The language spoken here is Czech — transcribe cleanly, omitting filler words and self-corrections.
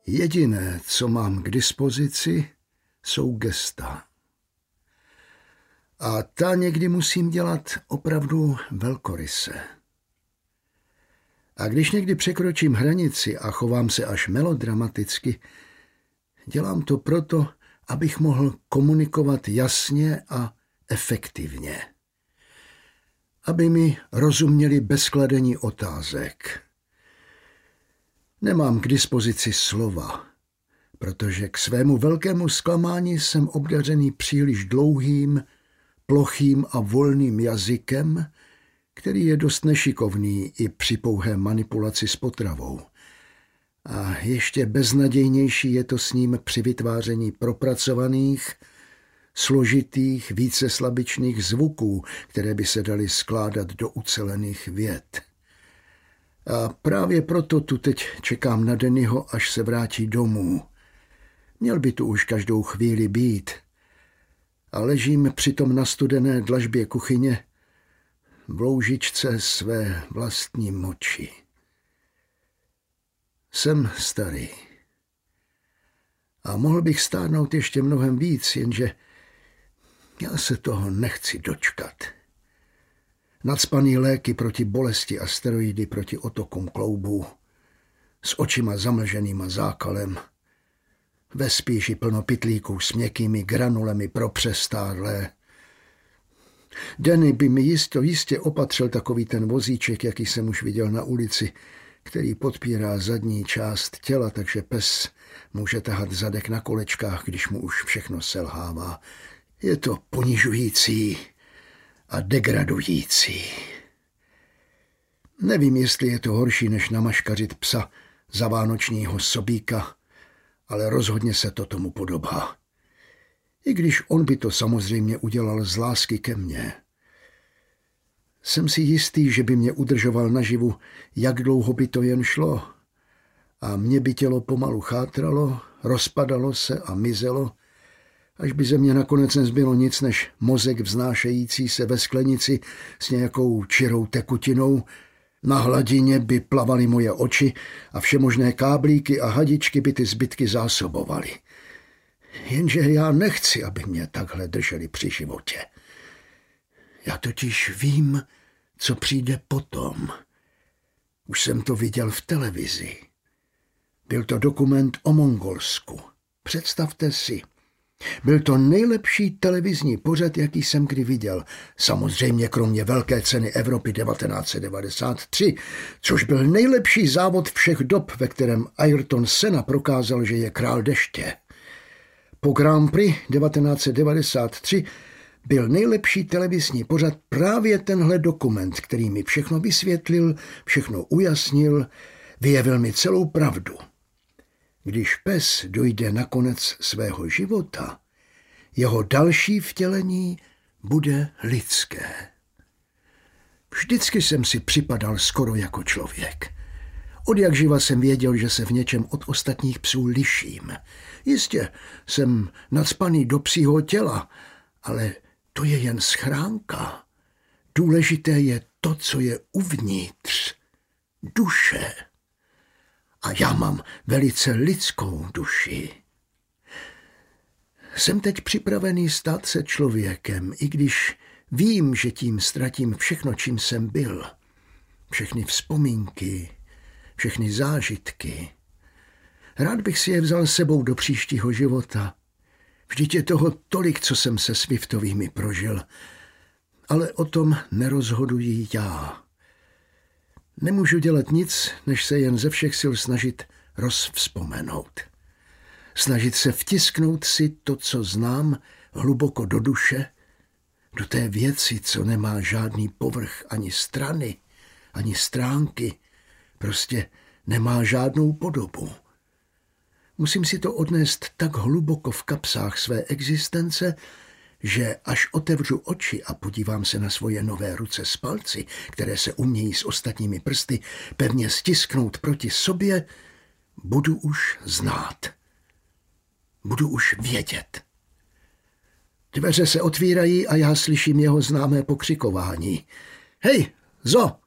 Jediné, co mám k dispozici, jsou gesta. A ta někdy musím dělat opravdu velkoryse. A když někdy překročím hranici a chovám se až melodramaticky, dělám to proto, abych mohl komunikovat jasně a efektivně. Aby mi rozuměli bez kladení otázek. Nemám k dispozici slova, protože k svému velkému zklamání jsem obdařený příliš dlouhým, plochým a volným jazykem, který je dost nešikovný i při pouhé manipulaci s potravou. A ještě beznadějnější je to s ním při vytváření propracovaných, složitých, víceslabičných zvuků, které by se daly skládat do ucelených vět. A právě proto tu teď čekám na Dannyho, až se vrátí domů. Měl by tu už každou chvíli být. A ležím přitom na studené dlažbě kuchyně v loužičce své vlastní moči. Jsem starý. A mohl bych stárnout ještě mnohem víc, jenže já se toho nechci dočkat. Nacpaný léky proti bolesti a steroidy proti otokům kloubů, s očima zamlženýma zákalem, ve spíši plno pytlíků s měkkými granulemi pro přestárlé. Danny by mi jistě opatřil takový ten vozíček, jaký jsem už viděl na ulici, který podpírá zadní část těla, takže pes může tahat zadek na kolečkách, když mu už všechno selhává. Je to ponižující a degradující. Nevím, jestli je to horší, než namaškařit psa za vánočního sobíka, ale rozhodně se to tomu podobá. I když on by to samozřejmě udělal z lásky ke mně. Jsem si jistý, že by mě udržoval naživu, jak dlouho by to jen šlo. A mě by tělo pomalu chátralo, rozpadalo se a mizelo, až by ze mě nakonec nezbylo nic než mozek vznášející se ve sklenici s nějakou čirou tekutinou. Na hladině by plavaly moje oči a všemožné káblíky a hadičky by ty zbytky zásobovaly. Jenže já nechci, aby mě takhle drželi při životě. Já totiž vím, co přijde potom. Už jsem to viděl v televizi. Byl to dokument o Mongolsku. Představte si. Byl to nejlepší televizní pořad, jaký jsem kdy viděl. Samozřejmě kromě Velké ceny Evropy 1993, což byl nejlepší závod všech dob, ve kterém Ayrton Senna prokázal, že je král deště. Po Grand Prix 1993 byl nejlepší televizní pořad právě tenhle dokument, který mi všechno vysvětlil, všechno ujasnil, vyjevil mi celou pravdu. Když pes dojde na konec svého života, jeho další vtělení bude lidské. Vždycky jsem si připadal skoro jako člověk. Odjakživa jsem věděl, že se v něčem od ostatních psů liším. Jistě, jsem nacpaný do psího těla, ale to je jen schránka. Důležité je to, co je uvnitř. Duše. A já mám velice lidskou duši. Jsem teď připravený stát se člověkem, i když vím, že tím ztratím všechno, čím jsem byl. Všechny vzpomínky, všechny zážitky. Rád bych si je vzal sebou do příštího života. Vždyť je toho tolik, co jsem se Swiftovými prožil. Ale o tom nerozhoduji já. Nemůžu dělat nic, než se jen ze všech sil snažit rozvzpomenout. Snažit se vtisknout si to, co znám, hluboko do duše, do té věci, co nemá žádný povrch, ani strany, ani stránky, prostě nemá žádnou podobu. Musím si to odnést tak hluboko v kapsách své existence, že až otevřu oči a podívám se na svoje nové ruce s palci, které se umějí s ostatními prsty pevně stisknout proti sobě, budu už znát. Budu už vědět. Dveře se otvírají a já slyším jeho známé pokřikování. Hej, Zo!